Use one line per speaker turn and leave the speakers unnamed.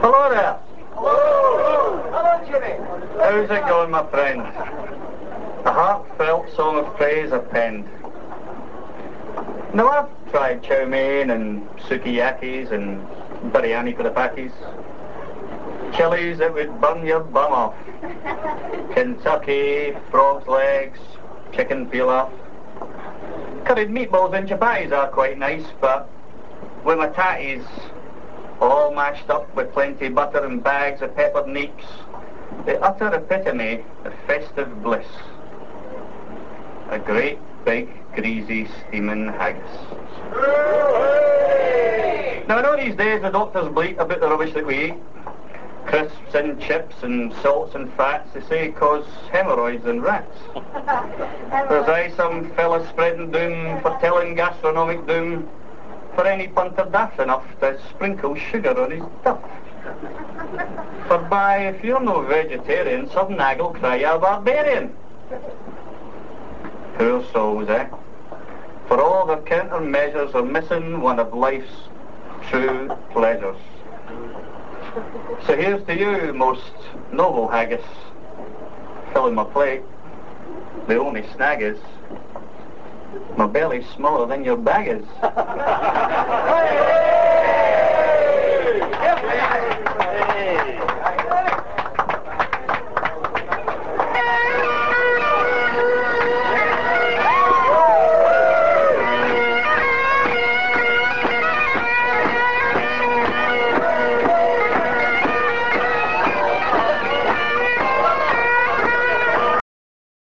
Hello there. Hello. Hello, Jimmy. How's it going, my friend? A heartfelt song of praise I've penned. Now, I've tried chow mein and sukiyakis and biryani for the packies. Chilies that would burn your bum off. Kentucky, frog's legs, chicken pilaf. Curried meatballs and chapatis are quite nice, but with my tatties all mashed up with plenty of butter and bags of peppered neeps, the utter epitome of festive bliss. A great, big, greasy, steaming haggis. Now I know these days the doctors bleat about the rubbish that we eat. Crisps and chips and salts and fats, they say cause hemorrhoids in rats. There's aye some fella spreading doom, foretelling gastronomic doom, for any punter daft enough to sprinkle sugar on his duff. For by, if you're no vegetarian, some nag'll cry you're a barbarian. Poor souls, eh? For all their countermeasures are missing one of life's true pleasures. So here's to you, most noble haggis, filling my plate. The only snag is, my belly's smaller than your bag is.